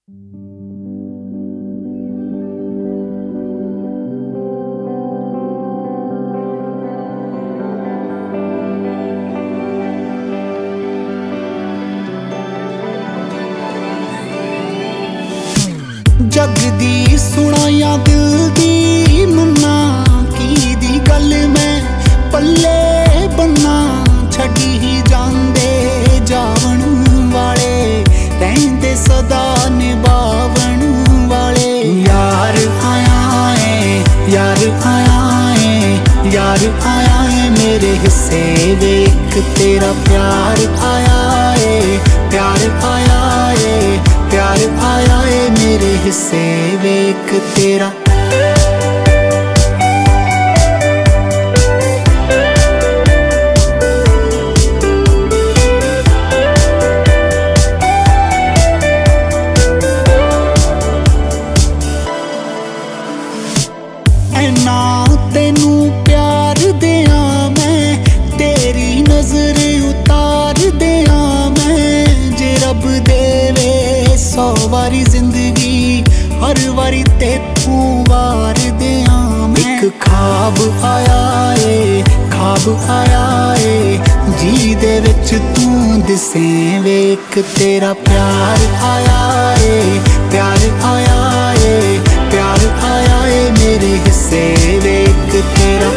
जग दी सुनाया दिल दी मन्ना की दी गल मैं पल्ले बन्ना छड़ी ही जांदे जावन वाले रहंदे सदा निभावन वाले। यार आया है यार आया है यार आया है मेरे हिस्से वेख तेरा प्यार आया है प्यार आया है प्यार आया है मेरे हिस्से वेख तेरा। ऐना तेनू प्यार दिया मैं तेरी नजर उतार दिया मैं जे रब देवे 100 वारी जिंदगी हर वारी तेतू वार दिया मैं। एक खाब आया है जी दे विच तू दिसे वेख तेरा प्यार आया है प्यार आया है प्यार आया है मेरे हिस्से वेख तेरा।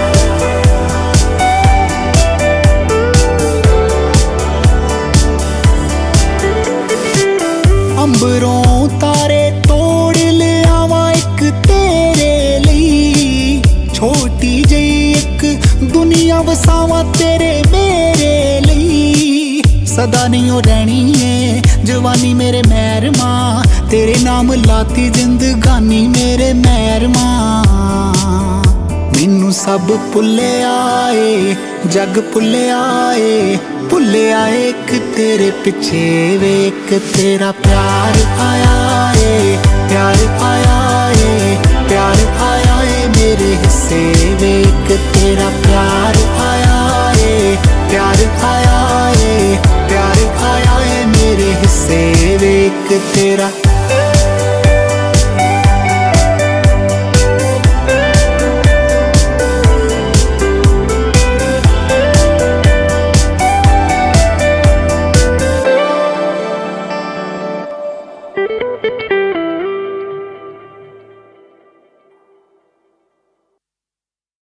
अंबरों तारे तोड़ लिया वा एक तेरे लिए छोटी जी एक दुनिया वसावा तेरे मेरे लिए। सदा नहीं हो रहनी है जवानी मेरे महरमा तेरे नाम लाती जिंदगानी मेरे महरमा। मैनू सब भुले आए जग भुले आए एक तेरे पिछे वेख तेरा प्यार आया है प्यार आया है प्यार आया है मेरे हिस्से वेख तेरा प्यार आया है प्यार आया है प्यार आया है मेरे हिस्से वेख तेरा।